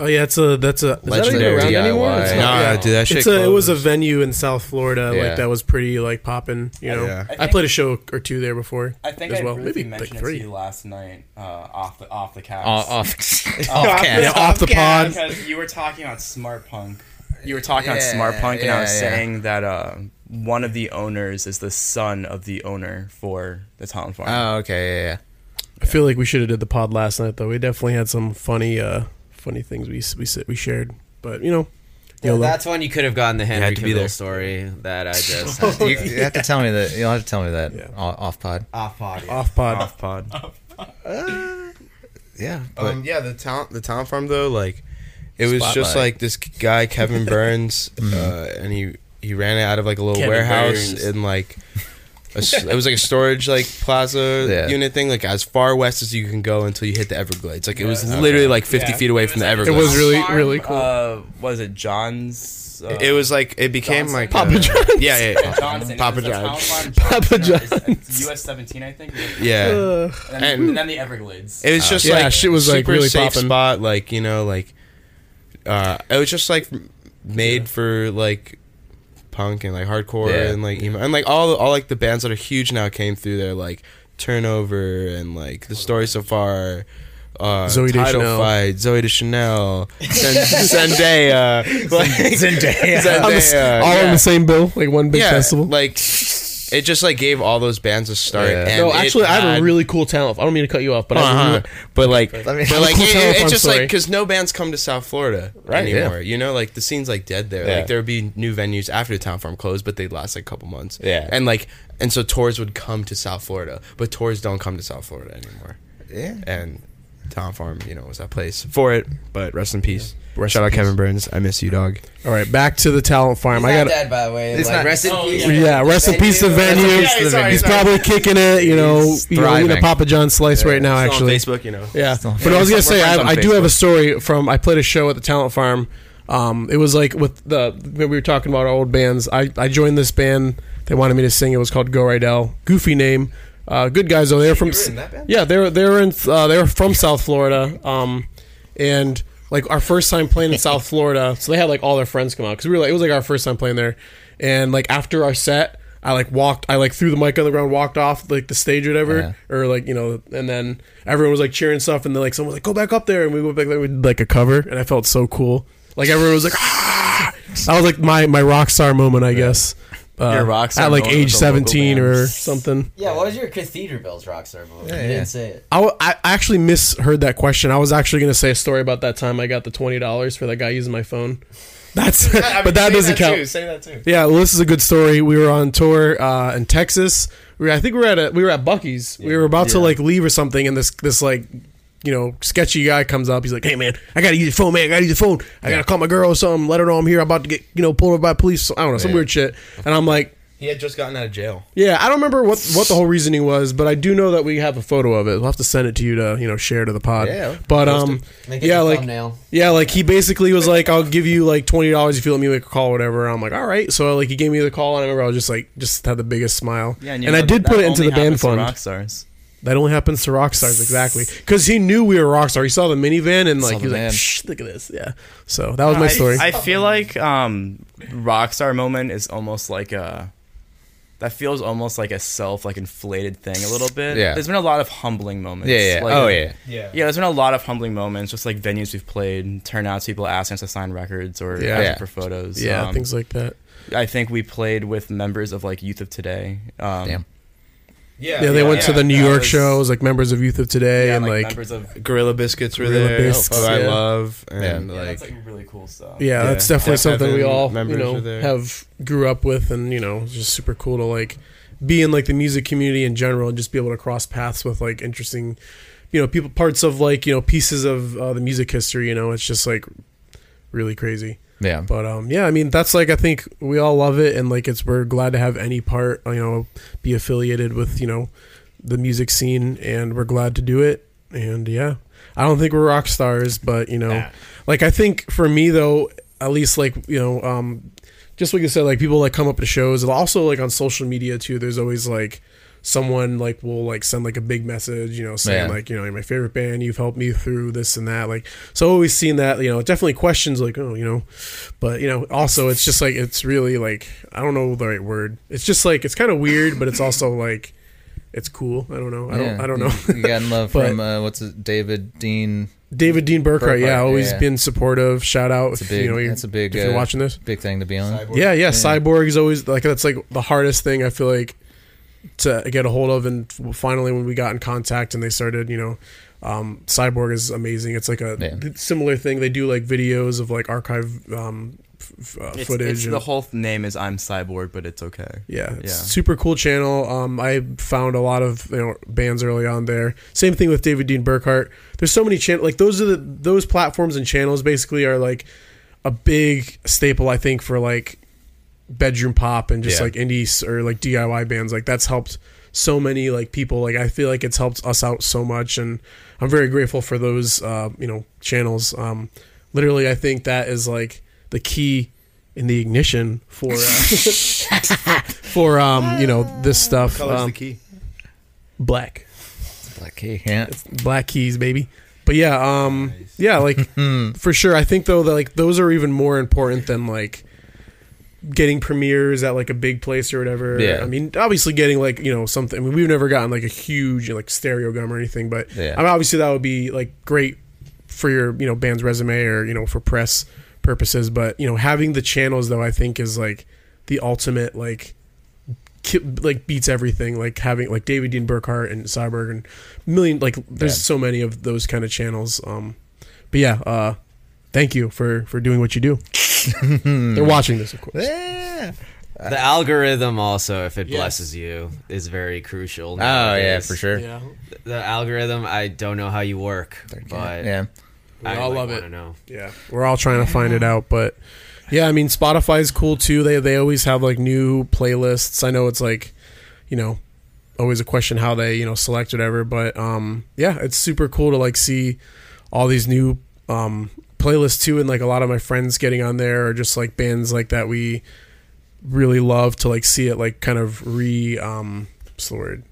Oh yeah, that's a is that even Legendary around DIY. anymore? It's not- Nah, yeah. dude, that shit It's it was a closed. venue in South Florida Yeah. like that was pretty like popping. You know, Yeah. I played a show or two there before. I think as I well. briefly Maybe like mentioned it to 3. you last night off the cast. Yeah, off the pod. Because you were talking about Smart Punk. You were talking about Smart Punk, and I was saying that one of the owners is the son of the owner for the Talent Farm. Oh, okay, yeah. I feel like we should have did the pod last night though. We definitely had some funny things we shared. But you know, Yeah, YOLO. that's when you could have gotten the Henry had to be there. Cavill story that I just You have to tell me that. You'll have to tell me that Yeah. off pod. off pod. off pod. Off pod. Yeah, but Yeah, the talent farm though, like it was just Spotlight. like this guy Kevin Burns, and he ran it out of like a little Kevin warehouse Burns. in like it was like a storage like plaza Yeah. unit thing, like as far west as you can go until you hit the Everglades. Like it was literally like 50 feet away from the It Everglades. was really Farm, really cool. Was it John's? It was like it became Johnson? like Papa John's. Yeah. Johnson. Papa It was the John's. Talent Farm, Papa Johnson, or US 17, I think. Yeah. And then the Everglades. It was just Yeah, like shit was, like, super really safe poppin'. spot, like you know, like it was just like made for like punk and like hardcore Yeah. and like emo and like all like the bands that are huge now came through there, like Turnover and like The Story So Far, Zooey Title Deschanel. Fight, Zoe Deschanel, Zendaya, like, Zendaya. all yeah. on the same bill, like one big Yeah, festival. like it just like gave all those bands a start. Yeah. And No, it actually, I have had- a really cool talent. I don't mean to cut you off, but I have a uh-huh. really, But like, me- but like, Cool it, telephone it's just like story. because no bands come to South Florida anymore. You know, like the scene's like dead there. Yeah. Like there would be new venues after the Town Farm closed, but they'd last like a couple months. Yeah. and so tours would come to South Florida, but tours don't come to South Florida anymore. yeah. And Town Farm, you know, was that place for it. But rest in peace. Shout out Kevin Burns. I miss you, dog. all right, back to the talent farm. He's I not got dead, by the way. It's Like, not- rest in peace. yeah, rest in peace to the venue. He's probably kicking it, you know, He's you know, thriving. Papa John's slice right now. Still Actually, on Facebook, you know. yeah. Still- But I was gonna say, We're friends on I do have a Facebook. story from. I played a show at the Talent Farm. It was like with when we were talking about our old bands. I joined this band. They wanted me to sing. It was called Go Rydell. Goofy name. Good guys though. They're from. Yeah, they're from South Florida. And like our first time playing in South Florida, so they had like all their friends come out because we were like it was like our first time playing there. And like after our set, I threw the mic on the ground, walked off like the stage or whatever, Yeah. or like you know, and then everyone was like cheering stuff, and then like someone was like go back up there, and we went back there with like a cover, and I felt so cool. Like everyone was like, ah! That was like my rock star moment, I guess. Your rock star at like moment age with the local 17 or bands. something. Yeah, what was your Cathedral Bells rockstar moment? Yeah, You yeah. didn't say it. I actually misheard that question. I was actually going to say a story about that time I got the $20 for that guy using my phone. That's but that doesn't count. Say that too. Yeah, well, this is a good story. We were on tour in Texas. I think we were at Buc-ee's. We were about to like leave or something, and this like you know sketchy guy comes up. He's like, "Hey man, I gotta use your phone, man. I gotta use your phone. I gotta call my girl or something. Let her know I'm here. I'm about to get pulled over by police. I don't know, some weird shit." And I'm like, He had just gotten out of jail. yeah, I don't remember what the whole reasoning was, but I do know that we have a photo of it. We'll have to send it to you to share to the pod. Yeah, but Make it yeah, the like thumbnail. yeah, like he basically was like, "I'll give you like $20 if you let me make a call, or whatever." I'm like, "All right." So like he gave me the call, and I remember I was just had the biggest smile. Yeah, and I did put it into the band fund. Rock stars. That only happens to rock stars, exactly, because he knew we were rock star. He saw the minivan and like Saw he was the like, van. "Shh, look at this." Yeah. So that was my story. I feel like rockstar moment is almost like a. That feels almost like a inflated thing a little bit. Yeah. There's been a lot of humbling moments. Yeah, yeah. Like, Oh, yeah. Yeah, there's been a lot of humbling moments, just like venues we've played, turnouts, people asking us to sign records or Yeah. asking Yeah. for photos. yeah, things like that. I think we played with members of like Youth of Today. Damn. Yeah, they went to the New York shows, like members of Youth of Today, Yeah, and like members of. Gorilla Biscuits were Gorilla there. Biscuits, Who I yeah. love. And Yeah, like, that's like really cool stuff. yeah, Yeah. that's definitely Jeff something we Evan all members were there. have grew up with, and it's just super cool to like be in like the music community in general and just be able to cross paths with like interesting people, parts of like pieces of the music history. It's just like really crazy. Yeah. But yeah, I mean that's like I think we all love it, and like we're glad to have any part be affiliated with the music scene, and we're glad to do it. And yeah, I don't think we're rock stars, but like I think for me though, at least like just like you said, like people like come up to shows, and also like on social media too. There's always like someone like will like send like a big message, you know, saying Yeah. like, you know, you're my favorite band, you've helped me through this and that. Like, so always seen that, you know, definitely questions like, oh, you know, but you know, also it's just like, it's really like, I don't know the right word. It's just like, it's kind of weird, but it's also like, it's cool. I don't know. I don't know. You got in love But- from what's it, David Dean? David Dean Burkhart, yeah, Burkhart, always yeah. been supportive. Shout out, That's a if, big. you know, That's a big. if you're watching this. big thing to be on. Cyborg. Yeah, Cyborg is always like, that's like the hardest thing I feel like to get a hold of, and finally when we got in contact and they started, you know, Cyborg is amazing. It's like a similar thing. They do like videos of like archive footage. It's and, the whole name is I'm Cyborg, but it's okay. yeah, it's Yeah. super cool channel. I found a lot of, you know, bands early on there. Same thing with David Dean Burkhart. There's so many channels. Like those platforms and channels basically are like a big staple, I think, for like bedroom pop and just Yeah. like indie or like DIY bands. Like that's helped so many like people. Like I feel like it's helped us out so much, and I'm very grateful for those you know, channels. Literally, I think that is like the key in the ignition for for you know, this stuff. Color's the key. Black. Black key. Yeah. Black keys, baby. But yeah, yeah, like for sure. I think though that like those are even more important than like getting premieres at like a big place or whatever. Yeah. I mean, obviously getting like, you know, something. I mean, we've never gotten like a huge like stereo gum or anything, but Yeah. I mean, obviously that would be like great for your, you know, band's resume or, you know, for press purposes. But you know, having the channels though, I think is like the ultimate like beats everything. Like having like David Dean Burkhart and Cyborg and million, like there's so many of those kind of channels. But yeah, thank you for doing what you do. They're watching this, of course. Yeah. The algorithm also, if it Yes. blesses you, is very crucial. Oh yeah, nowadays. for sure. Yeah, The algorithm, I don't know how you work, but Yeah. we I all like, love wanna it. know. Yeah, we're all trying to find it out, but yeah, I mean, Spotify's cool too. They always have like new playlists. I know it's like, you know, always a question how they, you know, select whatever, but yeah, it's super cool to like see all these new playlists too, and like a lot of my friends getting on there, or just like bands like that we really love to like see it like kind of what's the word?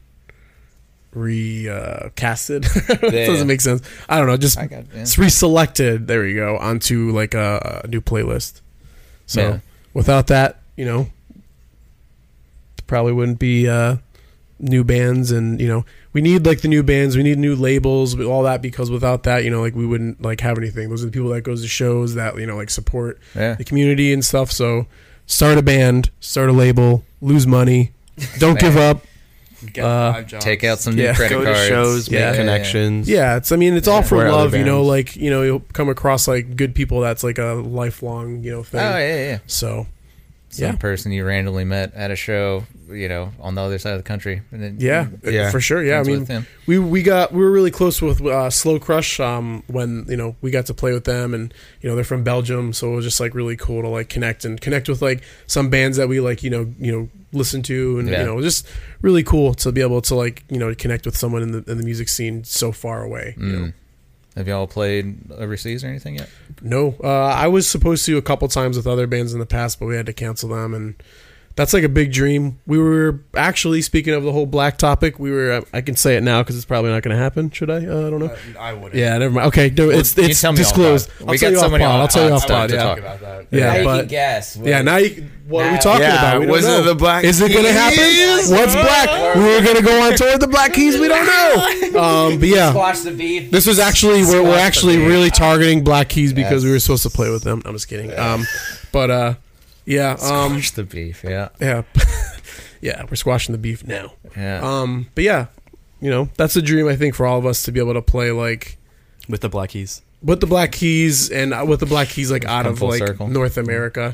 Casted. It doesn't make sense. I don't know, just I got it's reselected, there you go, onto like a new playlist. So Yeah. without that, you know, probably wouldn't be new bands, and you know, we need like the new bands, we need new labels, all that, because without that, you know, like we wouldn't like have anything. Those are the people that goes to shows, that, you know, like support Yeah. the community and stuff. So start a band, start a label, lose money, don't give up. Get 5 jobs. Take out some new Yeah. credit Go cards. to shows, Yeah. make connections. Yeah, it's, I mean, it's all for Support other love, you know, bands. like, you know, you'll come across like good people, that's like a lifelong, you know, thing. Oh yeah. So Some Yeah. person you randomly met at a show, you know, on the other side of the country. And then yeah, Yeah. for sure. Yeah, I friends mean, with him. we were really close with Slow Crush when, you know, we got to play with them, and you know, they're from Belgium, so it was just like really cool to like connect with like some bands that we like, you know listen to, and Yeah. you know, just really cool to be able to like, you know, connect with someone in the music scene so far away. You know? Have y'all played overseas or anything yet? No, I was supposed to a couple times with other bands in the past, but we had to cancel them, and that's like a big dream. We were actually, speaking of the whole black topic, I can say it now because it's probably not going to happen. Should I? I don't know. I wouldn't. Yeah, never mind. Okay, no, it's you tell me disclosed. off pod. I'll We tell got you so off many pod. I'll tell you off stuff pod. to Yeah, talk about that. yeah, Now you but can guess. yeah. Now, what are we talking Yeah, about? We don't was know. it the Black Is it going to happen? Keys? What's black? We were going to go on tour with the Black Keys. We don't know. But yeah, Squash the beef. this was actually we're actually beef. really targeting Black Keys because Yes. we were supposed to play with them. I'm just kidding. But yeah. Squash the beef. Yeah. Yeah. Yeah, we're squashing the beef now. Yeah. But yeah, you know, that's a dream, I think, for all of us to be able to play like With the Black Keys. with the Black Keys, and with the Black Keys like out Come of full like circle. North America.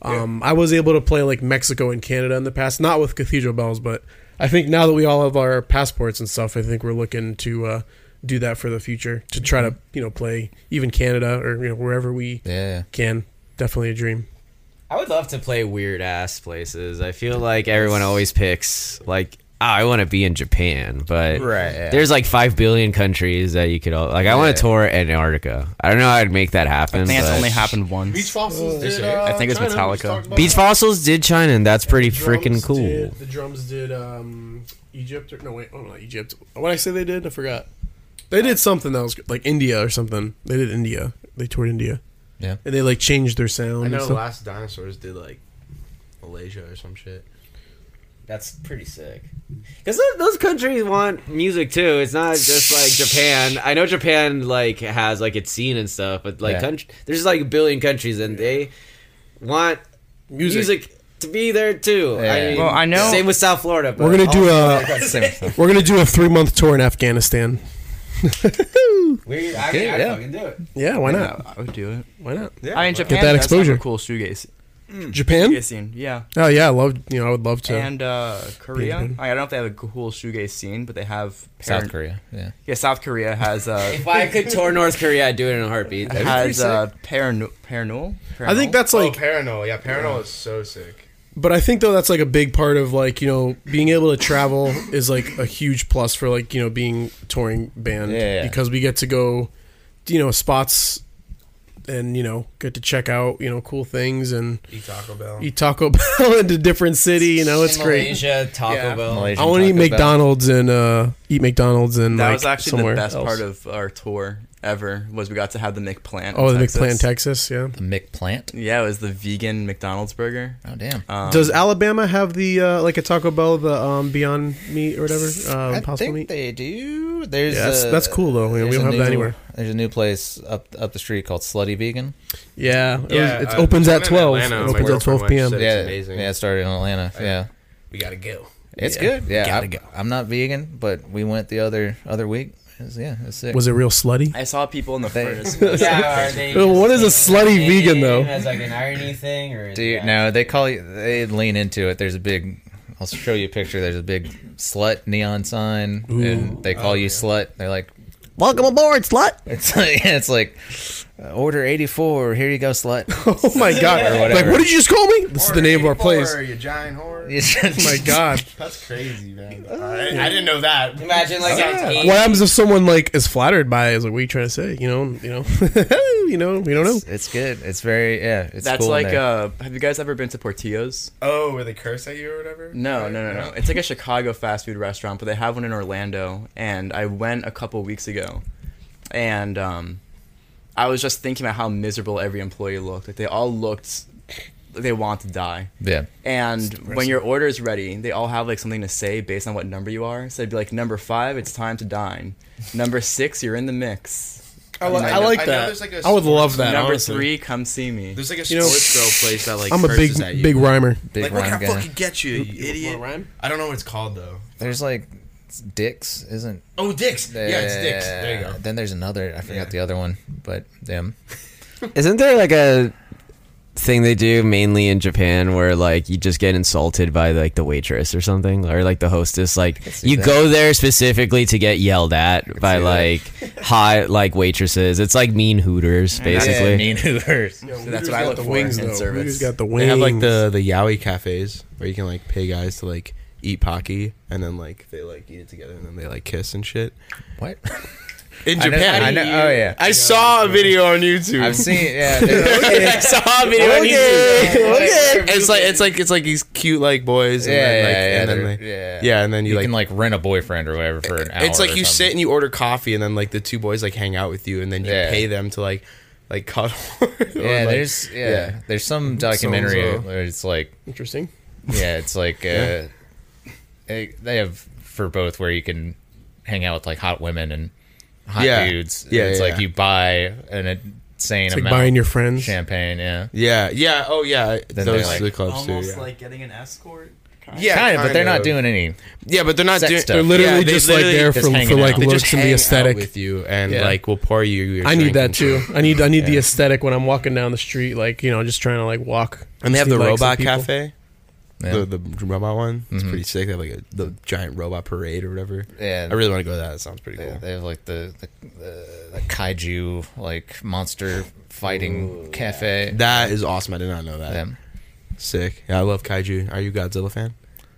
I was able to play like Mexico and Canada in the past, not with Cathedral Bells, but I think now that we all have our passports and stuff, I think we're looking to do that for the future, to try to, you know, play even Canada or, you know, wherever we Yeah. can. Definitely a dream. I would love to play weird ass places. I feel like everyone always picks like, I want to be in Japan, but Right, yeah. there's like 5 billion countries that you could all like. I want to tour Antarctica. I don't know how I'd make that happen. I think it's but- only happened once. Beach Fossils did. I think it's China. Metallica. We talked about Beach that. Fossils did China, and that's pretty Drums freaking cool. The drums did Egypt or no wait, not Egypt. What I say they did? I forgot. They did something that was like India or something. They did India. They toured India. Yeah. And they like changed their sound. I and know the stuff. last dinosaurs did like Malaysia or some shit. That's pretty sick. Because those countries want music too. It's not just like Japan. I know Japan like has like its scene and stuff, but like there's like a billion countries and they want music to be there too. Yeah. I mean, Well, I know- Same with South Florida. But We're gonna do a We're 3-month tour in Afghanistan. Weird. I yeah. fucking do it. Yeah, why not? I would do it. Why not? Yeah, I mean, Japan that does exposure. have a cool shoegaze Japan? scene. Yeah. Oh yeah, I would love to. And Korea. good. I don't know if they have a cool shoegaze scene, but they have South Korea. Yeah. Yeah, South Korea has If I could tour North Korea, I'd do it in a heartbeat. has Paranul. I think that's Like like, Paranol. Yeah, Paranol is so sick. but I think though that's like a big part of like being able to travel is like a huge plus for like being a touring band Yeah. because we get to go spots and get to check out cool things and Eat Taco Bell. eat Taco Bell in a different city. It's In great. Malaysia, Taco Yeah. Bell. Malaysian I want to eat Taco Bell. McDonald's and eat McDonald's and that like was actually somewhere the best else. part of our tour ever. Was we got to have the McPlant. Oh, in the Texas. McPlant, Texas. Yeah. The McPlant. Yeah, it was the vegan McDonald's burger. Oh damn. Does Alabama have the like a Taco Bell, the Beyond Meat or whatever? I Impossible think Meat. they do. There's Yeah, that's cool though. We there's don't a have that new- anywhere. There's a new place up the street called Slutty Vegan. Yeah, Yeah, it opens there's at one in 12. Atlanta. It My opens at girlfriend 12 p.m. went. Yeah, It's amazing. yeah, it started in Atlanta. Yeah, We gotta go. it's Yeah. good. Yeah, Gotta go. I'm not vegan, but we went the other week. It's sick. Was it real slutty? I saw people in the They- furnace. Yeah, are they Well, what is a slutty saying vegan, though? As like an irony thing, or is Dude, that- no, they lean into it. There's a big. I'll show you a picture. There's a big slut neon sign, and they call you slut. They're like, Welcome aboard, slut. it's like order 84. Here you go, slut. Oh my god! Or Like, whatever. what did you just call me? This is the name of our place. You giant whore. Oh my god! That's crazy, man. I didn't know that. Imagine like a What happens if someone like is flattered by it? Is like, what are you trying to say? We don't know. It's good. It's very It's That's cool in like there. have you guys ever been to Portillo's? Oh, where they curse at you or whatever? No. It's like a Chicago fast food restaurant, but they have one in Orlando, and I went a couple weeks ago, and I was just thinking about how miserable every employee looked. Like they all looked like they want to die. Yeah. And when your order is ready, they all have like something to say based on what number you are. So it'd be like number 5, it's time to dine. Number 6, you're in the mix. I like I know that. there's like a I would love sports- that. Number honestly. 3, come see me. There's like a You know, sports girl place that like I'm a curses at you. big rhymer. Big Like, what rhyme can I guy. fucking get you, you idiot? rhyme? I don't know what it's called though. There's like Dick's, isn't? Oh, Dicks. Yeah, it's Dicks. There you go. Then there's another. I forgot the other one, but them. Isn't there like a thing they do mainly in Japan where like you just get insulted by like the waitress or something, or like the hostess? Like see you that. go there specifically to get yelled at by see that. like hot like waitresses. It's like mean Hooters basically. Yeah, mean Hooters. So that's what I look the for wings, in though. service. Hooters got the wings. They have like the yaoi cafes where you can like pay guys to like eat pocky and then like they like eat it together and then they like kiss and shit. What? In I know- Japan. I know. Oh yeah. I saw a video on YouTube. I've seen. Yeah. there's- I saw a video on YouTube. It's like these cute like boys. And then, like, and then they're- they- yeah, and then You you like can like rent a boyfriend or whatever for an hour. it's like or you something. sit and you order coffee and then like the two boys like hang out with you and then you Yeah. pay them to like cuddle. Yeah, Like, there's some documentary So-and-so. where it's like Interesting. it's like they have for both where you can hang out with like hot women and hot Yeah. dudes. Yeah, It's yeah, like yeah. you buy an insane It's like amount buying your of friends. champagne. Yeah. yeah, oh yeah, Then those they're, like, are the clubs too. Almost Yeah. like getting an escort. Yeah, kind of, but they're kind not of. doing any. Yeah, but they're not sex doing. stuff. They're literally Yeah, they just literally like there just for hanging like out. They looks just and hang the out aesthetic. with you and Yeah. like will pour you your I need drink that and too. shit. I need the aesthetic when I'm walking down the street, like just trying to like walk. And they have see the likes of robot people. cafe. Yeah. The robot one. It's Mhm. pretty sick. They have like the giant robot parade or whatever. Yeah. I really want to go to that. That sounds pretty They, cool. they have like the kaiju like monster fighting cafe. That is awesome. I did not know that. Them. Sick. Yeah, I love kaiju. Are you a Godzilla fan?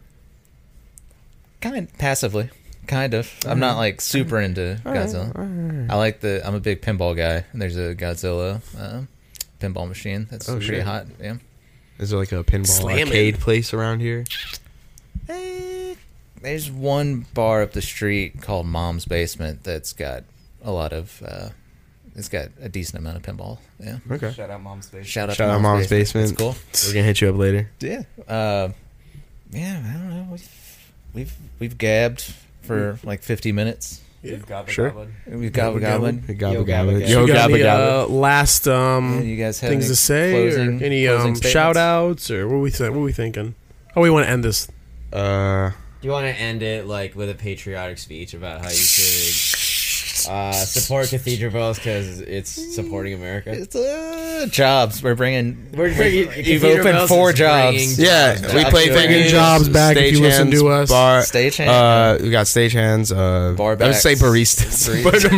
Passively, kind of. I'm not like super into Godzilla. I like I'm a big pinball guy, and there's a Godzilla pinball machine that's Oh, pretty shit. hot. Yeah. Is there like a pinball Slamming. arcade place around here? There's one bar up the street called Mom's Basement that's got a lot of. It's got a decent amount of pinball. Yeah. Okay. Shout out Mom's Basement. Shout out Shout to out Mom's Basement. It's cool. We're gonna hit you up later. Yeah. Yeah. I don't know. We've gabbed for like 50 minutes. Sure. We've gobbled. Gabba gabba. You Yo got gabba any gabba. last You guys have things any to say, closing- or any closing statements? shout outs, or what are we thinking? Oh, we want to end this. Do you want to end it like with a patriotic speech about how you should support Cathedral Bells because it's supporting America? It's jobs. We're bringing. You've Cathedral opened Bells 4 is jobs. bringing Yeah, jobs we back play to Bringing America. jobs back if you listen to us. Bar, Stagehand. we got stagehands. I would say baristas.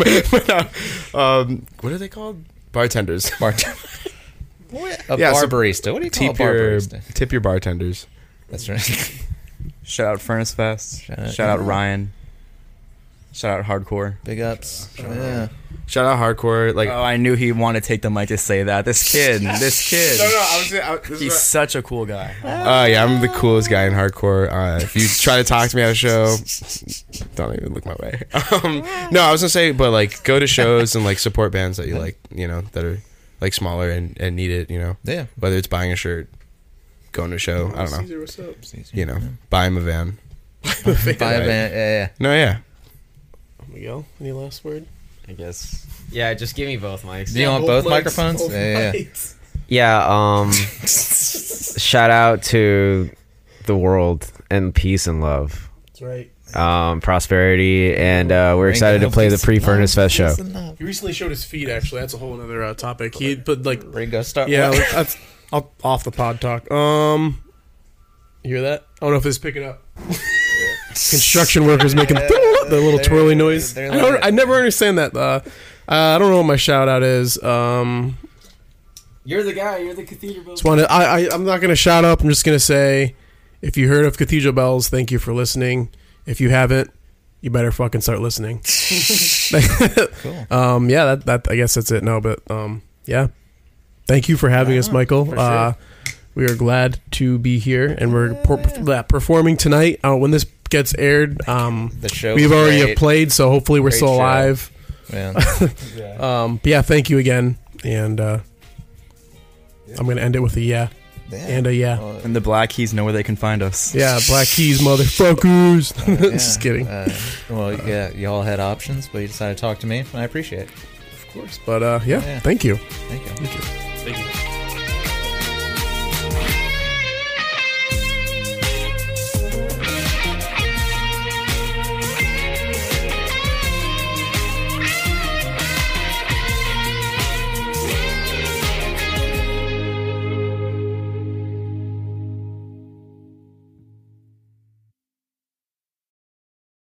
What are they called? Bartenders. A Yeah, bar so barista. What do you call a Tip bar your barista? bartenders. That's right. Shout out Furnace Fest. Shout Shout out- out Ryan. Shout out Hardcore. Big ups. Yeah. Shout out hardcore. Like, Oh, I knew he wanted to take the mic to say that. This kid. He's such a cool guy. Yeah, I'm the coolest guy in hardcore. If you try to talk to me at a show, don't even look my way. No, I was gonna say, but like, go to shows and like support bands that you like, that are like smaller and need it, Yeah. whether it's buying a shirt, going to a show, I don't know, Caesar, what's up? buy him a van. Buy a van. Yeah. No, yeah. Miguel, any last word? I guess. Yeah, just give me both mics. Do you want both microphones? Yeah. Yeah, shout out to the world and peace and love. That's right. Prosperity, and we're excited to play the pre-Furnace Fest show. He recently showed his feet. Actually, that's a whole other topic. He put like, Ringo Starr. yeah, that's off the pod talk. You hear that? I don't know if this is picking up. Construction workers making the little twirly noise. I never understand that. I don't know what my shout out is. You're the guy. You're the Cathedral Bells. I'm not going to shout up. I'm just going to say, if you heard of Cathedral Bells, thank you for listening. If you haven't, you better fucking start listening. Cool. Yeah, that I guess that's it. No, but yeah, thank you for having us, Michael. sure. We are glad to be here, and we're performing tonight. When this gets aired, The show. we've was already great. played, so hopefully we're Great still show. alive. Man. But yeah, thank you again, and I'm gonna end it with a yeah and a yeah. Well, And the Black Keys know where they can find us. Yeah, Black Keys, motherfuckers. yeah. Just kidding. Well, yeah, y'all had options, but you decided to talk to me, and I appreciate it. Of course. But yeah, Yeah. thank you. Thank you. Thank you.